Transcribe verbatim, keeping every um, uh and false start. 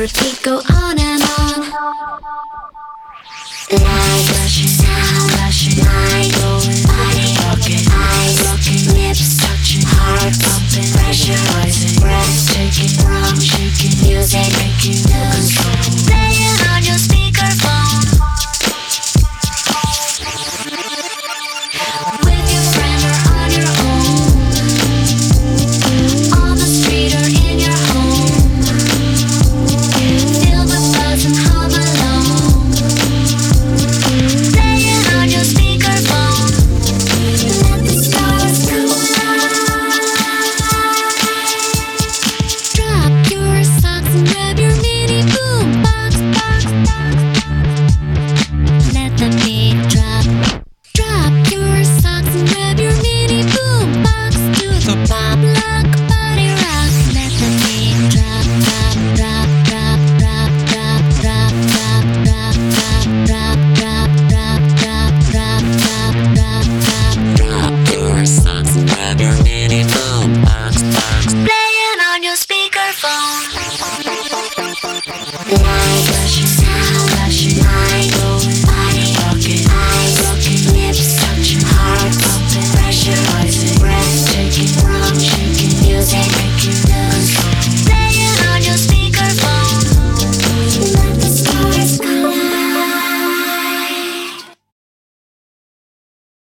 repeat, go on and on. Light, flashing sound, flashing light, going, body rocking, eyes locking, lips touching, heart pumping, pressure rising, breath taking, wrong shaking, music making you control. Playing on your speakerphone. With your friend or on your own, on the street or in your home. Feel the buzz and hum along. Playing on your speakerphone. Let the stars collide. Drop your socks and grab your mini boombox. Let the beat drop. Drop your socks and grab your mini boombox to the pop lock body rock. Let the beat drop, drop, drop, drop, drop, drop, drop, drop, drop, drop, drop, drop, drop, drop, drop, drop, drop. Drop your socks and grab your mini boombox.